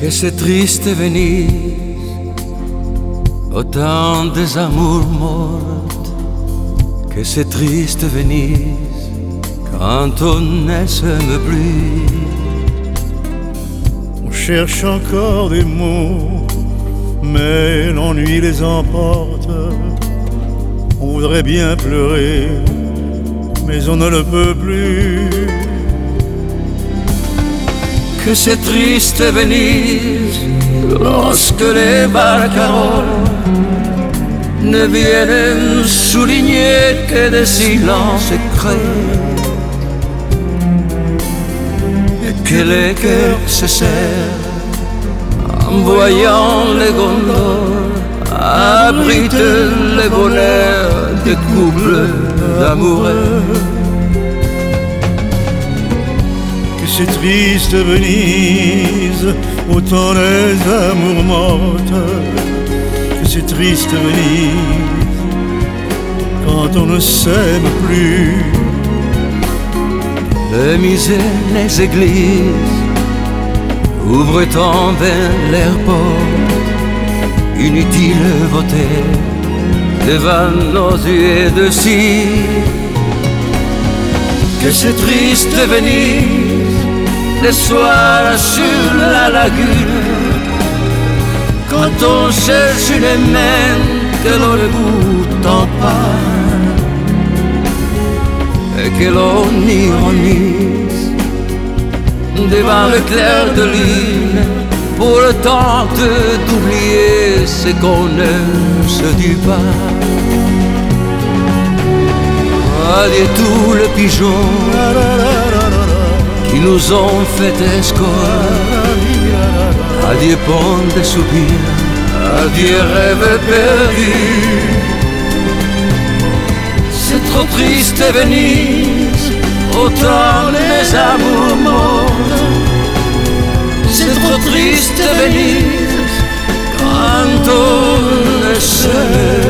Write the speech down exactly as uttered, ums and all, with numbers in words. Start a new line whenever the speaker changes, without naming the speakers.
Que c'est triste Venise, autant des amours mortes. Que c'est triste Venise, quand on ne s'aime plus.
On cherche encore des mots, mais l'ennui les emporte. On voudrait bien pleurer, mais on ne le peut plus.
Que c'est triste Venise, lorsque les barcaroles ne viennent souligner que des silences creux, et que les cœurs se serrent en voyant les gondoles abritent les bonheurs des couples d'amoureux.
Que c'est triste Venise, autant les amours mortes. Que c'est triste Venise, quand on ne s'aime plus.
Le musée, les églises ouvrent en vain leurs portes. Inutile voter devant nos yeux de cire. Que c'est triste Venise, le soir sur la lagune, quand on cherche les mains que l'on ne pourtant pas, et que l'on ironise devant le clair de lune, pour le temps d'oublier ce qu'on ne se dit pas. Adieu tous les pigeons qui nous ont fait escorte. Adieu pont de soupirs, adieu rêve perdu. C'est trop triste Venise, autant les amours mortes. C'est trop triste Venise, quand on ne se